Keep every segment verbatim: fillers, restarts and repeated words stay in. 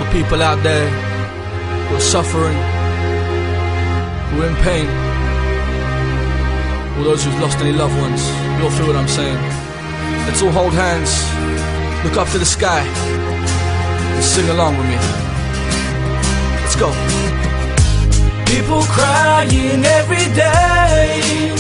the people out there who are suffering, who are in pain, all those who've lost any loved ones. You all feel what I'm saying? Let's all hold hands, look up to the sky, and sing along with me. Let's go. People crying every day,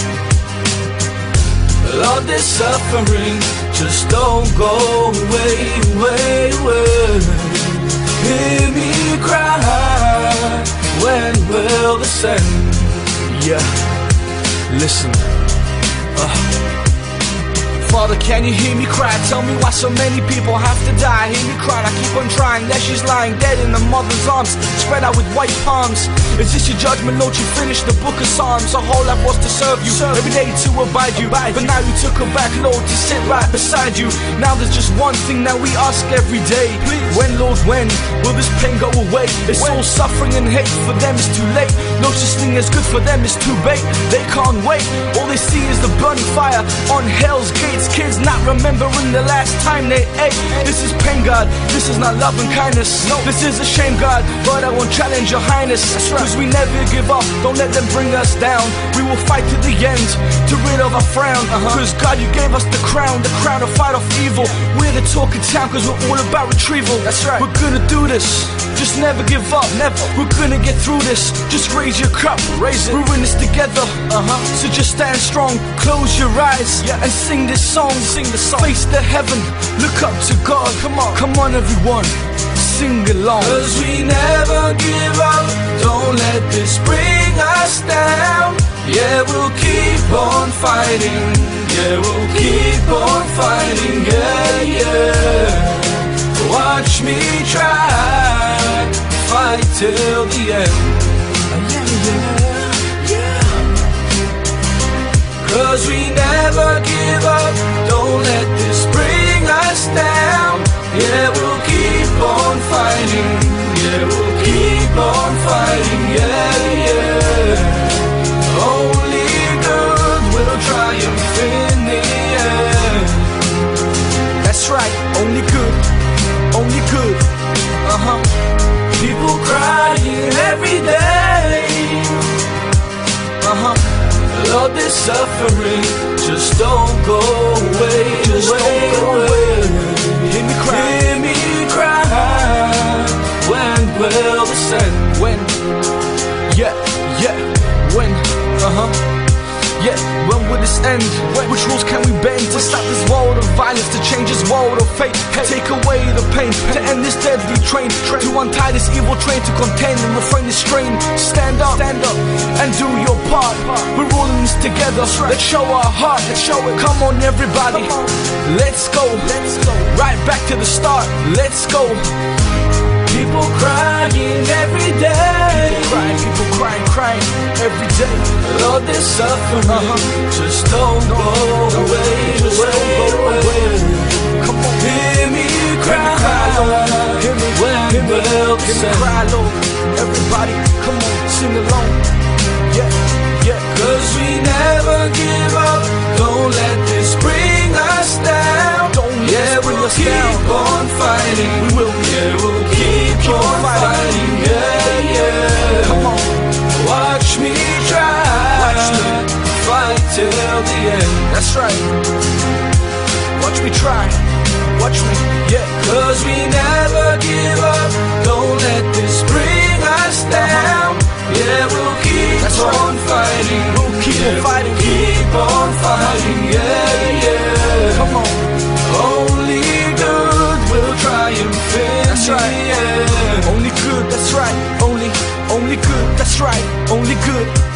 Lord, this suffering just don't go away, away, away. Hear me cry, when will this end? Yeah, listen. uh. Father, can you hear me cry? Tell me why so many people have to die. Hear me cry, I keep on trying. There she's lying dead in her mother's arms, spread out with white palms. Is this your judgment? Don't you finish the book of Psalms? Our whole life was to serve you, every day to abide you. But now you took her back, Lord, to sit right beside you. Now there's just one thing that we ask every day. When, Lord, when will this pain go away? It's all suffering and hate, for them it's too late. No such thing as good, for them it's too bait. They can't wait, all they see is the burning fire on hell's gates. Kids not remembering the last time they ate. This is pain, God, this is not love and kindness. No, this is a shame, God, but I won't challenge your highness. Cause we never give up, don't let them bring us down. We will fight to the end, to rid of our frown. uh-huh. Cause God, you gave us the crown, the crown to fight off evil. We're the talk of town, cause we're all about retrieval. That's right, we're gonna do this, just never give up, never. We're gonna get through this, just raise your cup, raise it. We're in this together, uh-huh. So just stand strong, close your eyes, yeah, and sing this song, sing the song. Face to heaven, look up to God. Come on, come on everyone, sing along. Cause we never give up, don't let this bring us down. Yeah, we'll keep on fighting, yeah, we'll keep on fighting, yeah, yeah. Watch me try, fight till the end, yeah, yeah, yeah. Cause we never give up, don't let this bring us down. Yeah, we'll keep on fighting, yeah, we'll keep on fighting, yeah, yeah. Only good will triumph in the end. That's right, only good, only good, uh-huh. People crying every day, uh-huh. Lord, this suffering just don't go away, just away, don't go away. away. Hear me cry, hear me cry, when will this end? When, yeah, yeah, when, uh-huh. Yeah, when will this end? When? Which rules can we bend to stop this world of violence, to change this world of fate? Hey. Take away the pain, pain, to end this deadly train, train, to untie this evil train, to contain and refrain this strain. Stand up, stand up, and do your part. We're all in this together. Right. Let's show our heart, let's show it. Come on, everybody, Come on. Let's go, let's go. Right back to the start. Let's go. People crying every day, people crying, people crying, crying every day. Lord, this suffering uh-huh. just don't no, go no, away, just away, don't go away. away. Come on, hear me cry, hear me cry, Lord. Hear me, when hear me, will hear me cry, Lord. Everybody, come on, sing along. Yeah, yeah. Cause we never give up, don't let this bring us down. Don't let yeah, this bring we'll us keep down. on fighting. We will, yeah, we'll keep, keep on fighting. fighting. Yeah, yeah. Come on, watch me try, watch me fight till the end. That's right. Watch me try, watch me, yeah. Cause we never give up, don't let this bring us down. Yeah, we'll keep That's on right. fighting. We'll keep yeah, on fighting. We'll keep on fighting. Yeah, yeah. Come on. Only good will triumph in That's right. the end. Only good. That's right. Only, only good. That's right. Only good.